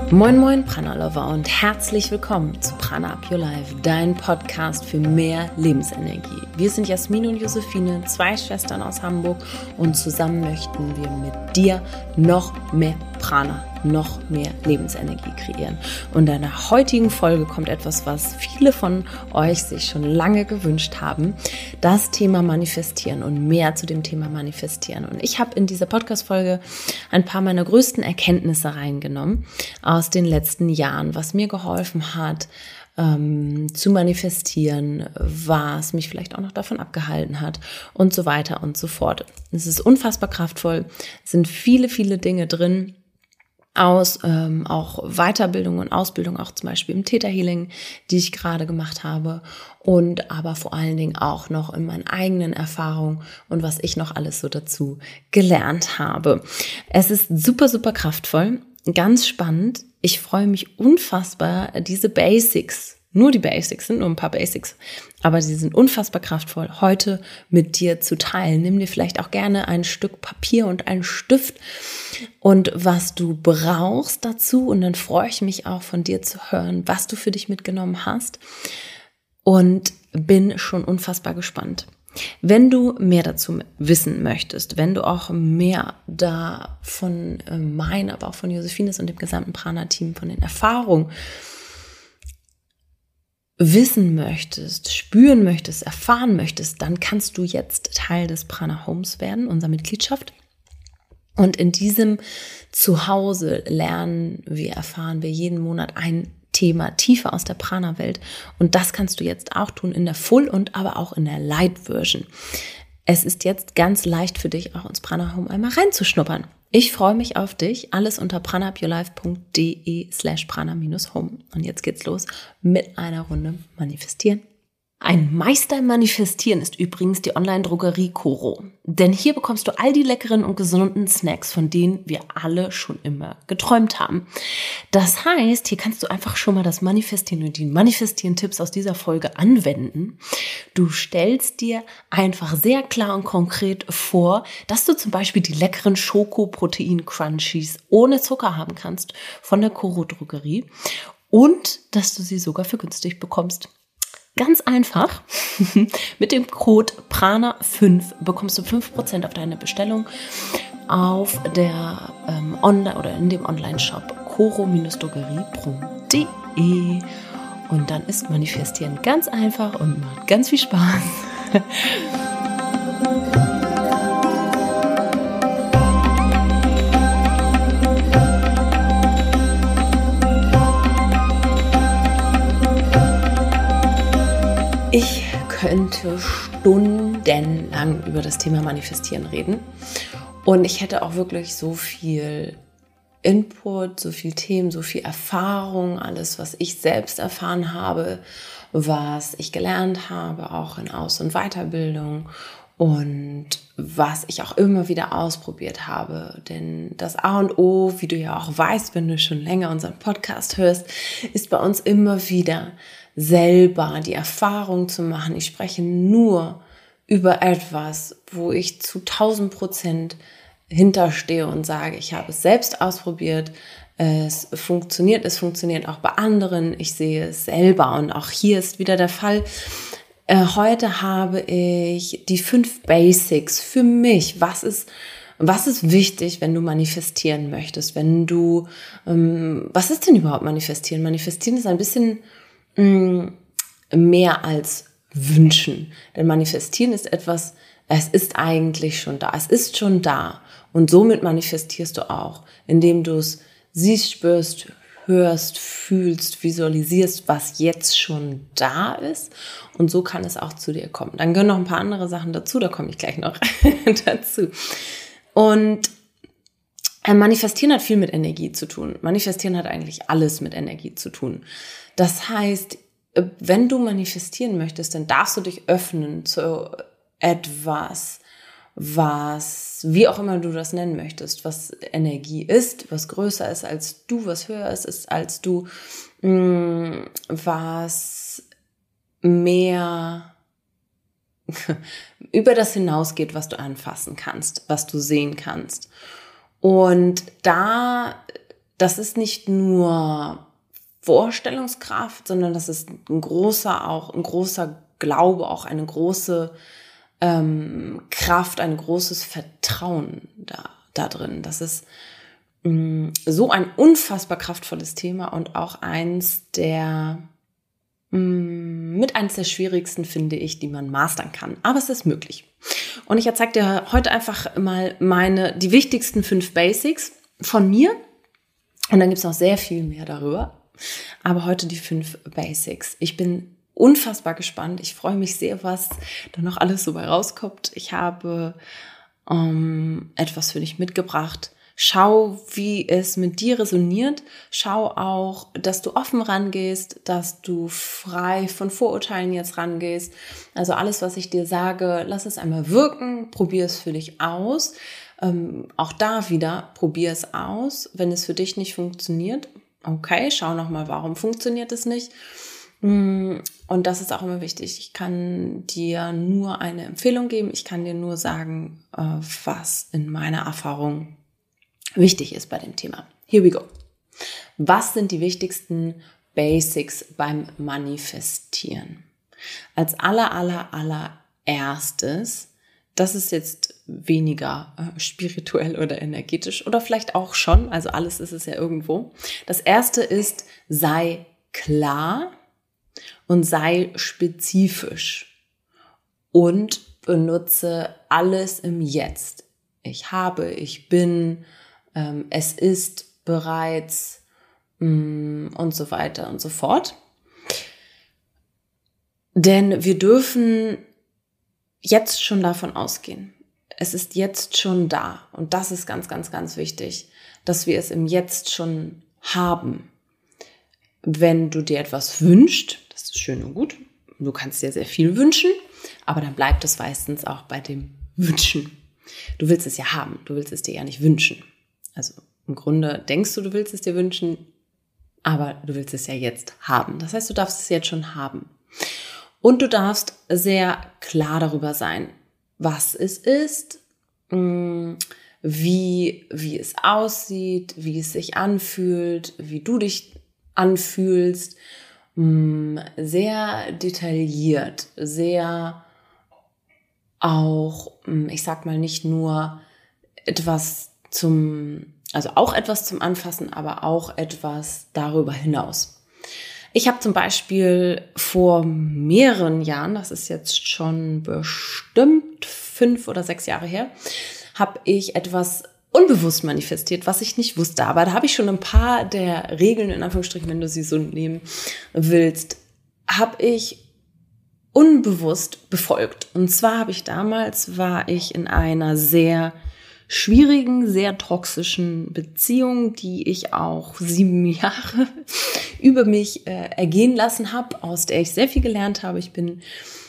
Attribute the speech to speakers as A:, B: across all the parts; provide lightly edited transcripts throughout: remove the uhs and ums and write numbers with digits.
A: Moin Moin Prana Lover und herzlich willkommen zu Prana Up Your Life, dein Podcast für mehr Lebensenergie. Wir sind Jasmin und Josephine, zwei Schwestern aus Hamburg und zusammen möchten wir mit dir noch mehr Prana, noch mehr Lebensenergie kreieren. Und in der heutigen Folge kommt etwas, was viele von euch sich schon lange gewünscht haben, das Thema Manifestieren und mehr zu dem Thema Manifestieren. Und ich habe in dieser Podcast-Folge ein paar meiner größten Erkenntnisse reingenommen aus den letzten Jahren, was mir geholfen hat, zu manifestieren, was mich vielleicht auch noch davon abgehalten hat und so weiter und so fort. Es ist unfassbar kraftvoll, es sind viele, viele Dinge drin, aus auch Weiterbildung und Ausbildung, auch zum Beispiel im Theta Healing, die ich gerade gemacht habe und aber vor allen Dingen auch noch in meinen eigenen Erfahrungen und was ich noch alles so dazu gelernt habe. Es ist super, super kraftvoll, ganz spannend. Ich freue mich unfassbar, diese Basics, nur die Basics, sind nur ein paar Basics, aber sie sind unfassbar kraftvoll, heute mit dir zu teilen. Nimm dir vielleicht auch gerne ein Stück Papier und einen Stift und was du brauchst dazu. Und dann freue ich mich auch von dir zu hören, was du für dich mitgenommen hast und bin schon unfassbar gespannt. Wenn du mehr dazu wissen möchtest, wenn du auch mehr da von meinen, aber auch von Josephines und dem gesamten Prana-Team, von den Erfahrungen wissen möchtest, spüren möchtest, erfahren möchtest, dann kannst du jetzt Teil des Prana Homes werden, unserer Mitgliedschaft. Und in diesem Zuhause erfahren wir jeden Monat ein Thema tiefer aus der Prana-Welt. Und das kannst du jetzt auch tun in der Full- und aber auch in der Light-Version. Es ist jetzt ganz leicht für dich, auch ins Prana Home einmal reinzuschnuppern. Ich freue mich auf dich. Alles unter pranaupyourlife.de/prana-home. Und jetzt geht's los mit einer Runde Manifestieren. Ein Meister im Manifestieren ist übrigens die Online-Drogerie Coro. Denn hier bekommst du all die leckeren und gesunden Snacks, von denen wir alle schon immer geträumt haben. Das heißt, hier kannst du einfach schon mal das Manifestieren und die Manifestieren-Tipps aus dieser Folge anwenden. Du stellst dir einfach sehr klar und konkret vor, dass du zum Beispiel die leckeren Schoko-Protein-Crunchies ohne Zucker haben kannst von der Coro-Drogerie und dass du sie sogar für günstig bekommst. Ganz einfach, mit dem Code PRANA5 bekommst du 5% auf deine Bestellung auf der in dem Online-Shop coro-drogerie.de. Und dann ist Manifestieren ganz einfach und macht ganz viel Spaß. Ich könnte stundenlang über das Thema Manifestieren reden und ich hätte auch wirklich so viel Input, so viel Themen, so viel Erfahrung, alles, was ich selbst erfahren habe, was ich gelernt habe, auch in Aus- und Weiterbildung und was ich auch immer wieder ausprobiert habe. Denn das A und O, wie du ja auch weißt, wenn du schon länger unseren Podcast hörst, ist bei uns immer wieder selber die Erfahrung zu machen. Ich spreche nur über etwas, wo ich zu 1000% hinterstehe und sage, ich habe es selbst ausprobiert, es funktioniert auch bei anderen, ich sehe es selber und auch hier ist wieder der Fall. Heute habe ich die 5 Basics für mich. Was ist wichtig, wenn du manifestieren möchtest? Was ist denn überhaupt manifestieren? Manifestieren ist ein bisschen mehr als wünschen. Denn manifestieren ist etwas, es ist eigentlich schon da. Es ist schon da. Und somit manifestierst du auch, indem du es siehst, spürst, hörst, fühlst, visualisierst, was jetzt schon da ist. Und so kann es auch zu dir kommen. Dann gehören noch ein paar andere Sachen dazu, da komme ich gleich noch dazu. Und Manifestieren hat viel mit Energie zu tun. Manifestieren hat eigentlich alles mit Energie zu tun. Das heißt, wenn du manifestieren möchtest, dann darfst du dich öffnen zu etwas, was, wie auch immer du das nennen möchtest, was Energie ist, was größer ist als du, was höher ist als du, was mehr über das hinausgeht, was du anfassen kannst, was du sehen kannst. Und da das ist nicht nur Vorstellungskraft, sondern das ist ein großer Glaube, auch eine große Kraft, ein großes Vertrauen da drin. Das ist so ein unfassbar kraftvolles Thema und auch eins der schwierigsten, finde ich, die man mastern kann. Aber es ist möglich. Und ich zeige dir heute einfach mal die wichtigsten 5 Basics von mir. Und dann gibt es noch sehr viel mehr darüber. Aber heute die 5 Basics. Ich bin unfassbar gespannt. Ich freue mich sehr, was da noch alles so bei rauskommt. Ich habe etwas für dich mitgebracht. Schau, wie es mit dir resoniert. Schau auch, dass du offen rangehst, dass du frei von Vorurteilen jetzt rangehst. Also alles, was ich dir sage, lass es einmal wirken, probier es für dich aus. Auch da wieder, probier es aus. Wenn es für dich nicht funktioniert, okay, schau nochmal, warum funktioniert es nicht. Und das ist auch immer wichtig. Ich kann dir nur eine Empfehlung geben. Ich kann dir nur sagen, was in meiner Erfahrung wichtig ist bei dem Thema. Here we go. Was sind die wichtigsten Basics beim Manifestieren? Als allererstes, das ist jetzt weniger spirituell oder energetisch oder vielleicht auch schon, also alles ist es ja irgendwo. Das erste ist, sei klar und sei spezifisch und benutze alles im Jetzt. Ich habe, ich bin, es ist bereits und so weiter und so fort. Denn wir dürfen jetzt schon davon ausgehen. Es ist jetzt schon da. Und das ist ganz, ganz, ganz wichtig, dass wir es im Jetzt schon haben. Wenn du dir etwas wünschst, das ist schön und gut, du kannst dir sehr viel wünschen, aber dann bleibt es meistens auch bei dem Wünschen. Du willst es ja haben, du willst es dir ja nicht wünschen. Also im Grunde denkst du willst es dir wünschen, aber du willst es ja jetzt haben. Das heißt, du darfst es jetzt schon haben. Und du darfst sehr klar darüber sein, was es ist, wie es aussieht, wie es sich anfühlt, wie du dich anfühlst. Sehr detailliert, sehr auch, ich sag mal, nicht nur etwas zum Anfassen, aber auch etwas darüber hinaus. Ich habe zum Beispiel vor mehreren Jahren, das ist jetzt schon bestimmt 5 oder 6 Jahre her, habe ich etwas unbewusst manifestiert, was ich nicht wusste. Aber da habe ich schon ein paar der Regeln, in Anführungsstrichen, wenn du sie so nehmen willst, habe ich unbewusst befolgt. Und zwar war ich in einer sehr schwierigen, sehr toxischen Beziehung, die ich auch 7 Jahre über mich ergehen lassen habe, aus der ich sehr viel gelernt habe. Ich bin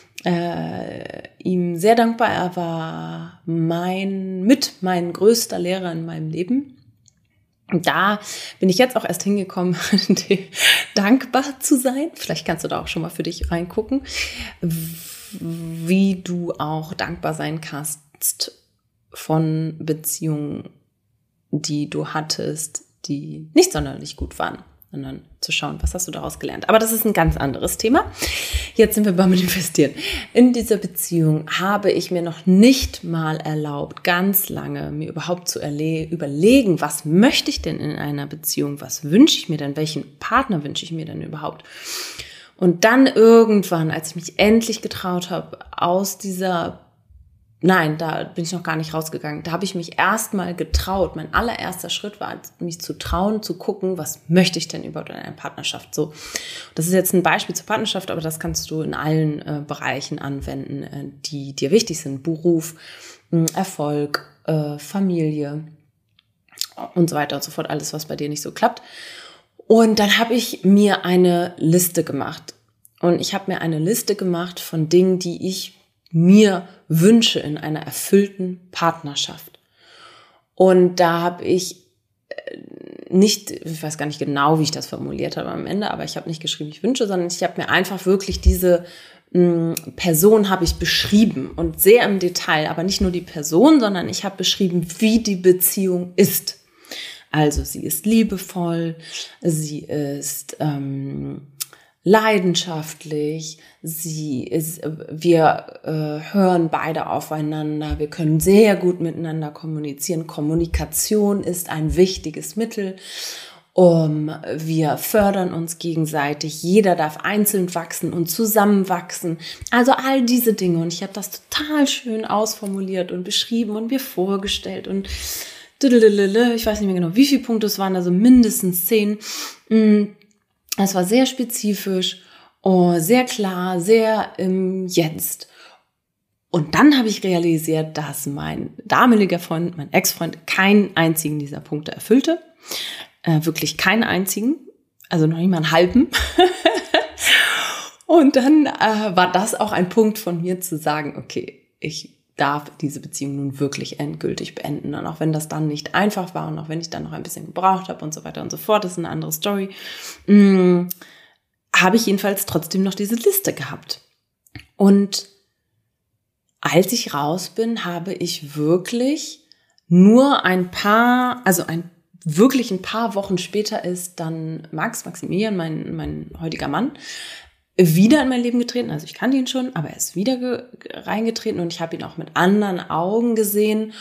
A: ihm sehr dankbar. Er war mein größter Lehrer in meinem Leben. Und da bin ich jetzt auch erst hingekommen, dankbar zu sein. Vielleicht kannst du da auch schon mal für dich reingucken, wie du auch dankbar sein kannst von Beziehungen, die du hattest, die nicht sonderlich gut waren, sondern zu schauen, was hast du daraus gelernt. Aber das ist ein ganz anderes Thema. Jetzt sind wir beim Manifestieren. In dieser Beziehung habe ich mir noch nicht mal erlaubt, ganz lange mir überhaupt zu überlegen, was möchte ich denn in einer Beziehung, was wünsche ich mir denn, welchen Partner wünsche ich mir denn überhaupt. Und dann irgendwann, als ich mich endlich getraut habe, da bin ich noch gar nicht rausgegangen. Da habe ich mich erstmal getraut. Mein allererster Schritt war, mich zu trauen, zu gucken, was möchte ich denn überhaupt in einer Partnerschaft. So, das ist jetzt ein Beispiel zur Partnerschaft, aber das kannst du in allen Bereichen anwenden, die dir wichtig sind. Beruf, Erfolg, Familie und so weiter und so fort. Alles, was bei dir nicht so klappt. Und dann habe ich mir eine Liste gemacht. Und ich habe mir eine Liste gemacht von Dingen, die ich mir wünsche in einer erfüllten Partnerschaft. Und da habe ich ich weiß gar nicht genau, wie ich das formuliert habe am Ende, aber ich habe nicht geschrieben, ich wünsche, sondern ich habe mir einfach wirklich diese Person habe ich beschrieben und sehr im Detail, aber nicht nur die Person, sondern ich habe beschrieben, wie die Beziehung ist. Also sie ist liebevoll, sie ist leidenschaftlich, wir hören beide aufeinander, wir können sehr gut miteinander kommunizieren. Kommunikation ist ein wichtiges Mittel. Wir fördern uns gegenseitig, jeder darf einzeln wachsen und zusammenwachsen. Also all diese Dinge. Und ich habe das total schön ausformuliert und beschrieben und mir vorgestellt. Und ich weiß nicht mehr genau, wie viele Punkte es waren, also mindestens 10. Es war sehr spezifisch, sehr klar, sehr im Jetzt. Und dann habe ich realisiert, dass mein damaliger Freund, mein Ex-Freund, keinen einzigen dieser Punkte erfüllte. Wirklich keinen einzigen, also noch nicht mal einen halben. Und dann war das auch ein Punkt von mir zu sagen, okay, ich darf diese Beziehung nun wirklich endgültig beenden. Und auch wenn das dann nicht einfach war und auch wenn ich dann noch ein bisschen gebraucht habe und so weiter und so fort, das ist eine andere Story, habe ich jedenfalls trotzdem noch diese Liste gehabt. Und als ich raus bin, habe ich wirklich nur ein paar Wochen später ist dann Maximilian, mein heutiger Mann, wieder in mein Leben getreten. Also ich kannte ihn schon, aber er ist wieder reingetreten und ich habe ihn auch mit anderen Augen gesehen.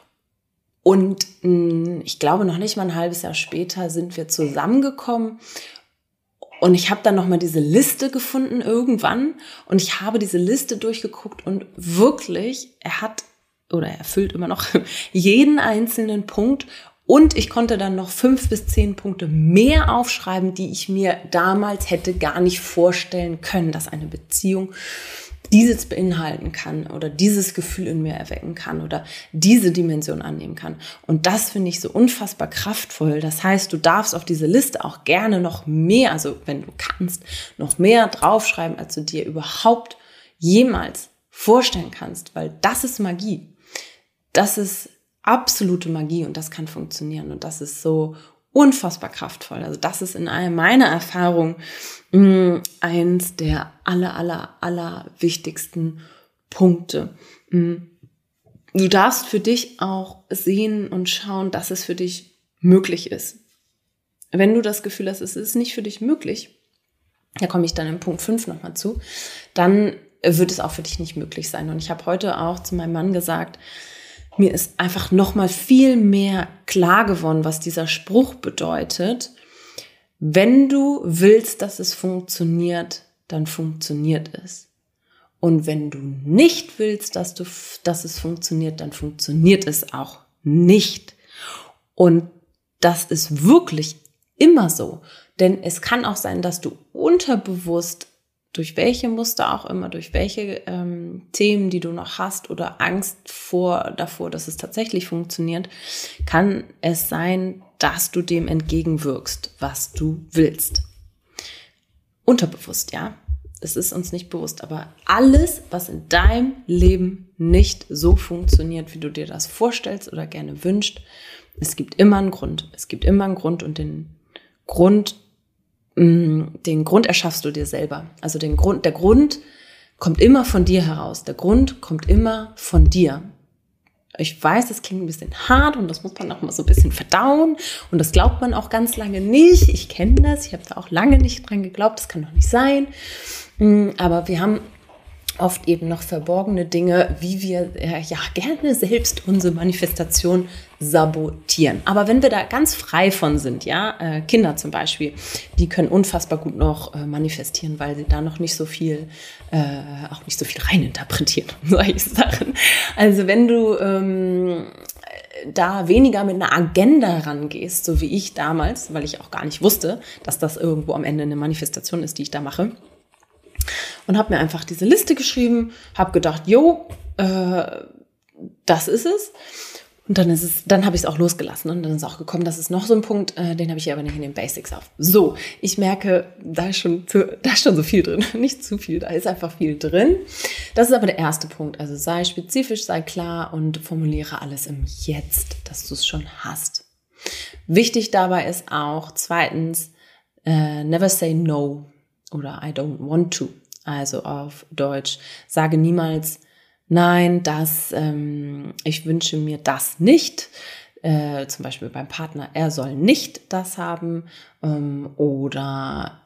A: Und ich glaube, noch nicht mal ein halbes Jahr später sind wir zusammengekommen. Und ich habe dann nochmal diese Liste gefunden irgendwann. Und ich habe diese Liste durchgeguckt und wirklich, er erfüllt immer noch jeden einzelnen Punkt. Und ich konnte dann noch 5 bis 10 Punkte mehr aufschreiben, die ich mir damals hätte gar nicht vorstellen können, dass eine Beziehung dieses beinhalten kann oder dieses Gefühl in mir erwecken kann oder diese Dimension annehmen kann. Und das finde ich so unfassbar kraftvoll. Das heißt, du darfst auf diese Liste auch gerne noch mehr, also wenn du kannst, noch mehr draufschreiben, als du dir überhaupt jemals vorstellen kannst, weil das ist Magie. Das ist absolute Magie und das kann funktionieren und das ist so unfassbar kraftvoll. Also das ist in meiner Erfahrung eins der aller wichtigsten Punkte. Du darfst für dich auch sehen und schauen, dass es für dich möglich ist. Wenn du das Gefühl hast, es ist nicht für dich möglich, da komme ich dann in Punkt 5 nochmal zu, dann wird es auch für dich nicht möglich sein. Und ich habe heute auch zu meinem Mann gesagt, mir ist einfach nochmal viel mehr klar geworden, was dieser Spruch bedeutet. Wenn du willst, dass es funktioniert, dann funktioniert es. Und wenn du nicht willst, dass es funktioniert, dann funktioniert es auch nicht. Und das ist wirklich immer so. Denn es kann auch sein, dass du unterbewusst durch welche Muster auch immer, durch welche Themen, die du noch hast oder Angst davor, dass es tatsächlich funktioniert, kann es sein, dass du dem entgegenwirkst, was du willst. Unterbewusst, ja. Es ist uns nicht bewusst, aber alles, was in deinem Leben nicht so funktioniert, wie du dir das vorstellst oder gerne wünschst, es gibt immer einen Grund. Es gibt immer einen Grund und den Grund erschaffst du dir selber. Also der Grund kommt immer von dir heraus. Der Grund kommt immer von dir. Ich weiß, das klingt ein bisschen hart und das muss man auch mal so ein bisschen verdauen und das glaubt man auch ganz lange nicht. Ich kenne das, ich habe da auch lange nicht dran geglaubt, das kann doch nicht sein. Aber wir haben oft eben noch verborgene Dinge, wie wir gerne selbst unsere Manifestation sabotieren. Aber wenn wir da ganz frei von sind, Kinder zum Beispiel, die können unfassbar gut noch manifestieren, weil sie da noch nicht so viel reininterpretieren, solche Sachen. Also wenn du da weniger mit einer Agenda rangehst, so wie ich damals, weil ich auch gar nicht wusste, dass das irgendwo am Ende eine Manifestation ist, die ich da mache, und habe mir einfach diese Liste geschrieben, habe gedacht, das ist es. Und dann habe ich es auch losgelassen und dann ist auch gekommen, das ist noch so ein Punkt, den habe ich aber nicht in den Basics auf. So, ich merke, da ist schon so viel drin, nicht zu viel, da ist einfach viel drin. Das ist aber der erste Punkt, also sei spezifisch, sei klar und formuliere alles im Jetzt, dass du es schon hast. Wichtig dabei ist auch, zweitens, never say no oder I don't want to. Also auf Deutsch, sage niemals, nein, ich wünsche mir das nicht. zum Beispiel beim Partner, er soll nicht das haben, oder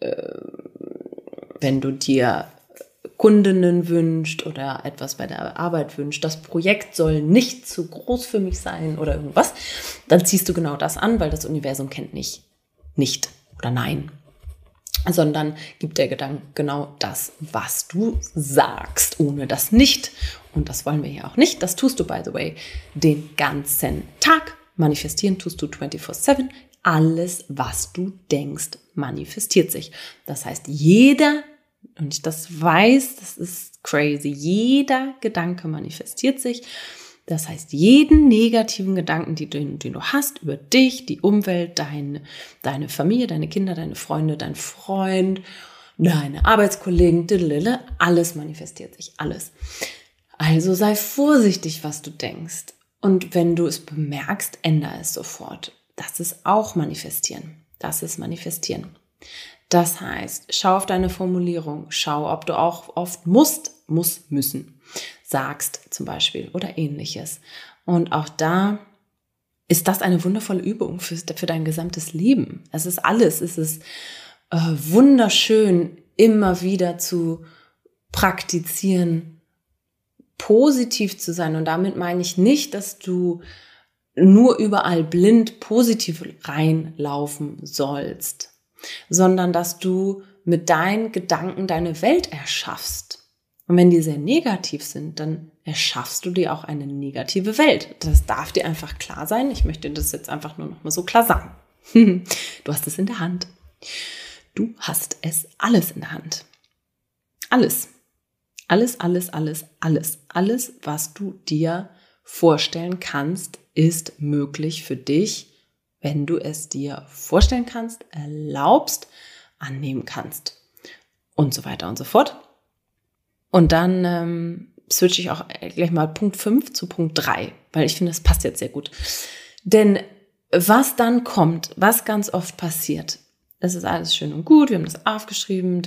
A: wenn du dir Kundinnen wünscht oder etwas bei der Arbeit wünscht, das Projekt soll nicht zu groß für mich sein oder irgendwas, dann ziehst du genau das an, weil das Universum kennt nicht oder nein, sondern gibt der Gedanke genau das, was du sagst, ohne das nicht. Und das wollen wir ja auch nicht. Das tust du, by the way, den ganzen Tag. Manifestieren tust du 24/7. Alles, was du denkst, manifestiert sich. Das heißt, jeder, und ich das weiß, das ist crazy, jeder Gedanke manifestiert sich. Das heißt, jeden negativen Gedanken, den du hast über dich, die Umwelt, deine Familie, deine Kinder, deine Freunde, dein Freund, deine Arbeitskollegen, alles manifestiert sich, alles. Also sei vorsichtig, was du denkst. Und wenn du es bemerkst, ändere es sofort. Das ist auch manifestieren. Das ist manifestieren. Das heißt, schau auf deine Formulierung. Schau, ob du auch oft müssen sagst zum Beispiel oder ähnliches. Und auch da ist das eine wundervolle Übung für dein gesamtes Leben. Es ist wunderschön, immer wieder zu praktizieren, positiv zu sein. Und damit meine ich nicht, dass du nur überall blind positiv reinlaufen sollst, sondern dass du mit deinen Gedanken deine Welt erschaffst. Und wenn die sehr negativ sind, dann erschaffst du dir auch eine negative Welt. Das darf dir einfach klar sein. Ich möchte das jetzt einfach nur noch mal so klar sagen. Du hast es in der Hand. Du hast es alles in der Hand. Alles. Alles, was du dir vorstellen kannst, ist möglich für dich, wenn du es dir vorstellen kannst, erlaubst, annehmen kannst und so weiter und so fort. Und dann switche ich auch gleich mal Punkt 5 zu Punkt 3, weil ich finde, das passt jetzt sehr gut. Denn was dann kommt, was ganz oft passiert, das ist alles schön und gut, wir haben das aufgeschrieben,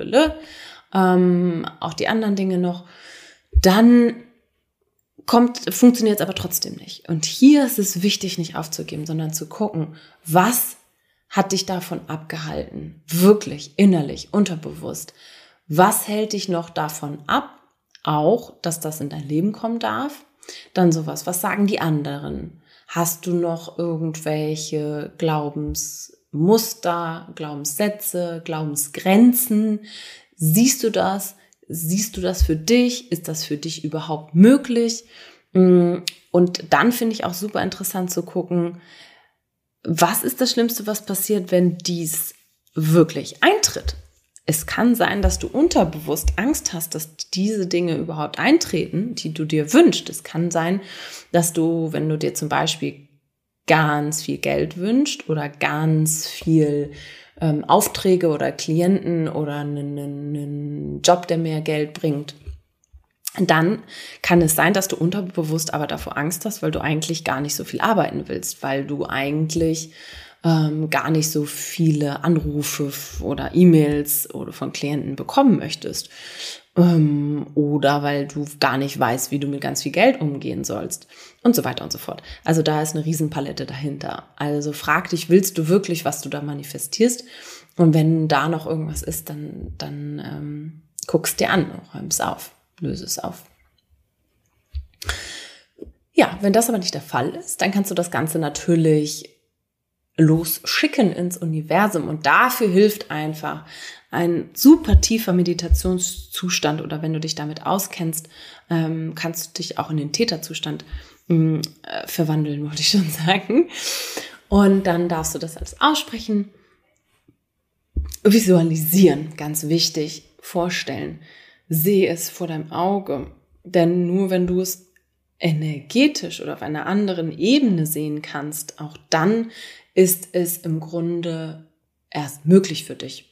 A: auch die anderen Dinge noch, dann funktioniert es aber trotzdem nicht. Und hier ist es wichtig, nicht aufzugeben, sondern zu gucken, was hat dich davon abgehalten, wirklich innerlich, unterbewusst. Was hält dich noch davon ab, auch, dass das in dein Leben kommen darf? Dann sowas, was sagen die anderen? Hast du noch irgendwelche Glaubensmuster, Glaubenssätze, Glaubensgrenzen? Siehst du das? Siehst du das für dich? Ist das für dich überhaupt möglich? Und dann finde ich auch super interessant zu gucken, was ist das Schlimmste, was passiert, wenn dies wirklich eintritt? Es kann sein, dass du unterbewusst Angst hast, dass diese Dinge überhaupt eintreten, die du dir wünschst. Es kann sein, dass du, wenn du dir zum Beispiel ganz viel Geld wünschst oder ganz viel Aufträge oder Klienten oder einen Job, der mehr Geld bringt, dann kann es sein, dass du unterbewusst aber davor Angst hast, weil du eigentlich gar nicht so viel arbeiten willst, weil du eigentlich gar nicht so viele Anrufe oder E-Mails oder von Klienten bekommen möchtest. Oder weil du gar nicht weißt, wie du mit ganz viel Geld umgehen sollst und so weiter und so fort. Also da ist eine Riesenpalette dahinter. Also frag dich, willst du wirklich, was du da manifestierst? Und wenn da noch irgendwas ist, dann guck's dir an, räum es auf, löse es auf. Ja, wenn das aber nicht der Fall ist, dann kannst du das Ganze natürlich losschicken ins Universum. Und dafür hilft einfach ein super tiefer Meditationszustand, oder wenn du dich damit auskennst, kannst du dich auch in den Theta-Zustand verwandeln, wollte ich schon sagen. Und dann darfst du das alles aussprechen. Visualisieren, ganz wichtig, vorstellen. Sehe es vor deinem Auge. Denn nur wenn du es energetisch oder auf einer anderen Ebene sehen kannst, auch dann ist es im Grunde erst möglich für dich.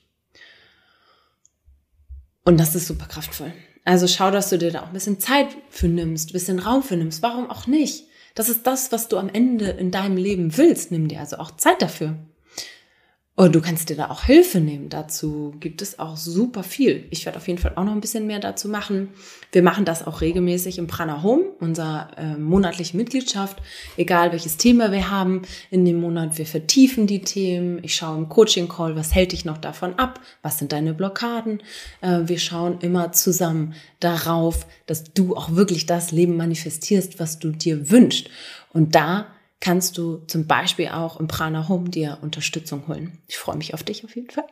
A: Und das ist super kraftvoll. Also schau, dass du dir da auch ein bisschen Zeit für nimmst, ein bisschen Raum für nimmst. Warum auch nicht? Das ist das, was du am Ende in deinem Leben willst. Nimm dir also auch Zeit dafür. Und du kannst dir da auch Hilfe nehmen. Dazu gibt es auch super viel. Ich werde auf jeden Fall auch noch ein bisschen mehr dazu machen. Wir machen das auch regelmäßig im Prana Home, unserer monatlichen Mitgliedschaft. Egal welches Thema wir haben in dem Monat, wir vertiefen die Themen. Ich schaue im Coaching-Call, was hält dich noch davon ab? Was sind deine Blockaden? Wir schauen immer zusammen darauf, dass du auch wirklich das Leben manifestierst, was du dir wünschst. Und da kannst du zum Beispiel auch im Prana Home dir Unterstützung holen. Ich freue mich auf dich auf jeden Fall.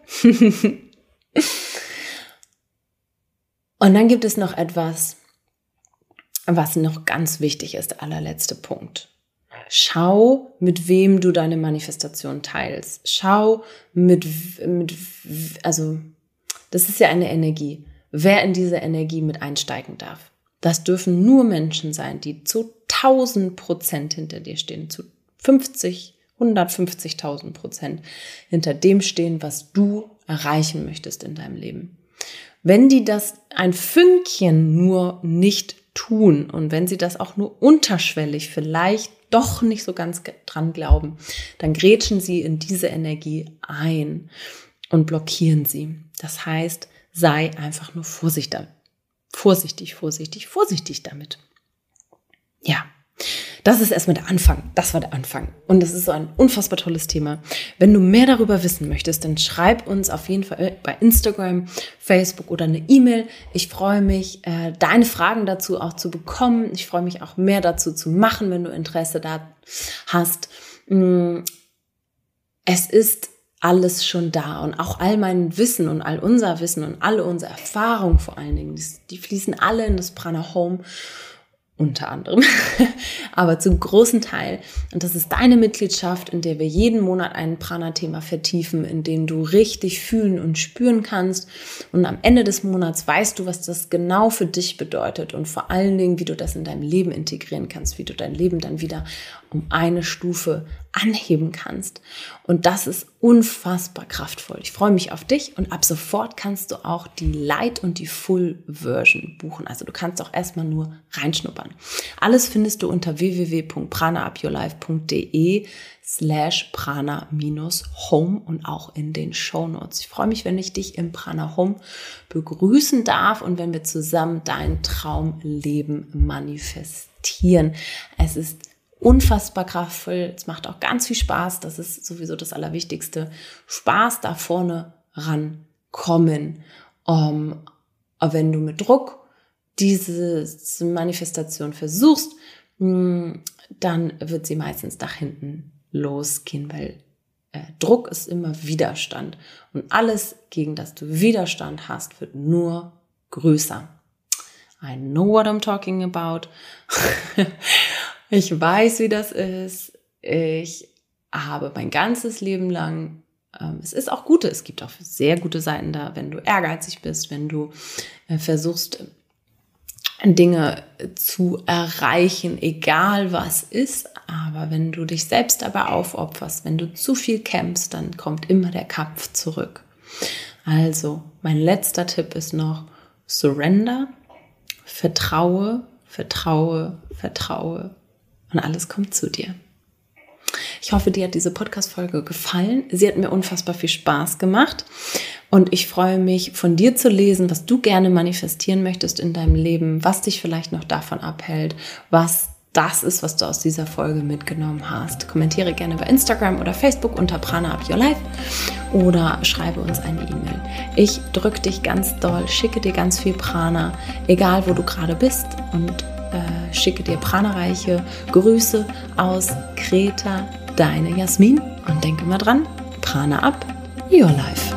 A: Und dann gibt es noch etwas, was noch ganz wichtig ist, der allerletzte Punkt. Schau, mit wem du deine Manifestation teilst. Schau, also das ist ja eine Energie. Wer in diese Energie mit einsteigen darf. Das dürfen nur Menschen sein, die zu 1000% hinter dir stehen, zu 150.000% hinter dem stehen, was du erreichen möchtest in deinem Leben. Wenn die das ein Fünkchen nur nicht tun und wenn sie das auch nur unterschwellig vielleicht doch nicht so ganz dran glauben, dann grätschen sie in diese Energie ein und blockieren sie. Das heißt, sei einfach nur vorsichtig damit. Ja, das ist erstmal der Anfang. Das war der Anfang. Und das ist so ein unfassbar tolles Thema. Wenn du mehr darüber wissen möchtest, dann schreib uns auf jeden Fall bei Instagram, Facebook oder eine E-Mail. Ich freue mich, deine Fragen dazu auch zu bekommen. Ich freue mich auch mehr dazu zu machen, wenn du Interesse da hast. Es ist alles schon da und auch all mein Wissen und all unser Wissen und alle unsere Erfahrungen vor allen Dingen, die fließen alle in das Prana Home, unter anderem, aber zum großen Teil. Und das ist deine Mitgliedschaft, in der wir jeden Monat ein Prana-Thema vertiefen, in dem du richtig fühlen und spüren kannst. Und am Ende des Monats weißt du, was das genau für dich bedeutet und vor allen Dingen, wie du das in deinem Leben integrieren kannst, wie du dein Leben dann wieder um eine Stufe anheben kannst. Und das ist unfassbar kraftvoll. Ich freue mich auf dich und ab sofort kannst du auch die Light- und die Full-Version buchen. Also du kannst auch erstmal nur reinschnuppern. Alles findest du unter www.pranaupyourlife.de/prana-home und auch in den Shownotes. Ich freue mich, wenn ich dich im Prana Home begrüßen darf und wenn wir zusammen dein Traumleben manifestieren. Es ist unfassbar kraftvoll, es macht auch ganz viel Spaß, das ist sowieso das Allerwichtigste. Spaß da vorne rankommen. Aber wenn du mit Druck diese Manifestation versuchst, dann wird sie meistens nach hinten losgehen, weil Druck ist immer Widerstand. Und alles, gegen das du Widerstand hast, wird nur größer. I know what I'm talking about. Ich weiß, wie das ist. Ich habe mein ganzes Leben lang, es ist auch Gute, es gibt auch sehr gute Seiten da, wenn du ehrgeizig bist, wenn du versuchst, Dinge zu erreichen, egal was ist. Aber wenn du dich selbst dabei aufopferst, wenn du zu viel kämpfst, dann kommt immer der Kampf zurück. Also, mein letzter Tipp ist noch, surrender, vertraue, vertraue, vertraue. Und alles kommt zu dir. Ich hoffe, dir hat diese Podcast-Folge gefallen. Sie hat mir unfassbar viel Spaß gemacht. Und ich freue mich, von dir zu lesen, was du gerne manifestieren möchtest in deinem Leben, was dich vielleicht noch davon abhält, was das ist, was du aus dieser Folge mitgenommen hast. Kommentiere gerne bei Instagram oder Facebook unter Prana Up Your Life oder schreibe uns eine E-Mail. Ich drücke dich ganz doll, schicke dir ganz viel Prana, egal wo du gerade bist und schicke dir pranareiche Grüße aus Kreta, deine Jasmin. Und denke mal dran, Prana Up Your Life.